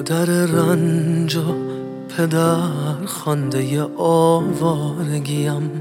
مادر رنج و پدر خوانده آوارگیم،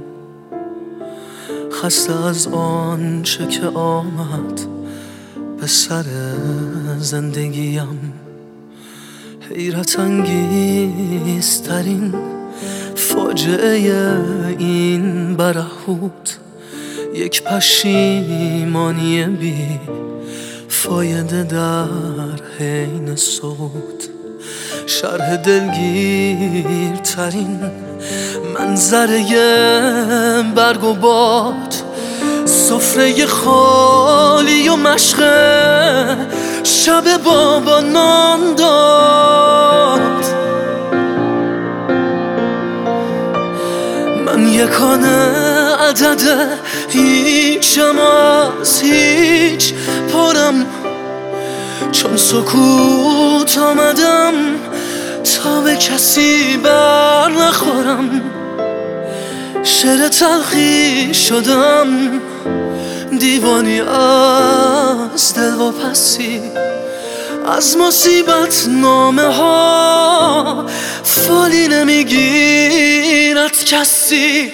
خسته از آنچه که آمد به سر زندگیم. حیرت انگیزترین فاجعه این برهوت، یک پشیمانی بی فایده در حین صوت. شرح دلگیرترین منظره برگ و باد، سفره خالی و مشق شب بابا نان داد. من یکانه عدد هیچم از هیچ پرم، چون سکوت آمدم تا به کسی بر نخورم. شعر تلخی شدم، دیوانی از دل و پسی، از مصیبت نامه ها فالی نمیگیرد کسی.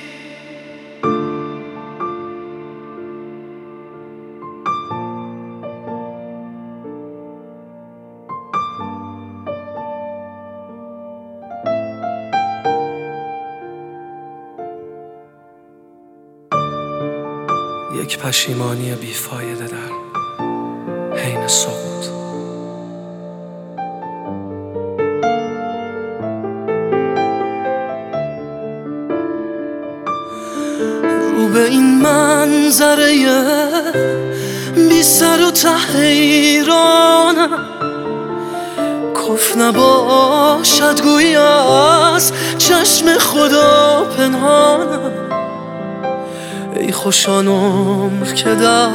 یک پشیمانی بیفایده در حین سقوط. رو به این منظره بی سر و ته حیرانم، کف نباشد گویی از چشم خدا پنهانم. ای خوش آن عمر که در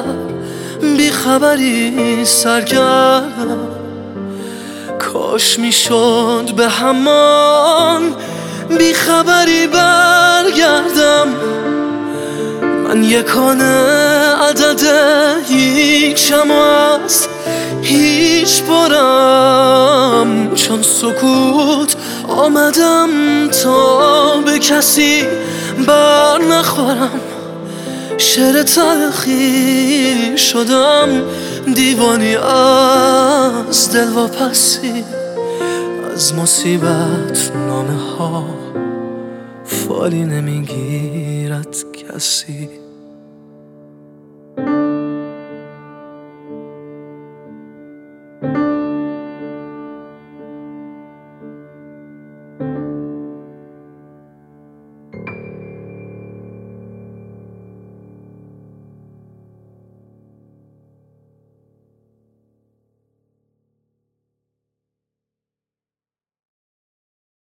بیخبری سرگردم، کاش میشد به همان بیخبری برگردم. من یکانه عدد هیچم از هیچ پرم، چون سکوت آمدم تا به کسی بر نخورم. شعر تلخی شدم، دیوانی از دل و پسی، از مصیبت نامه ها فالی نمیگیرد کسی.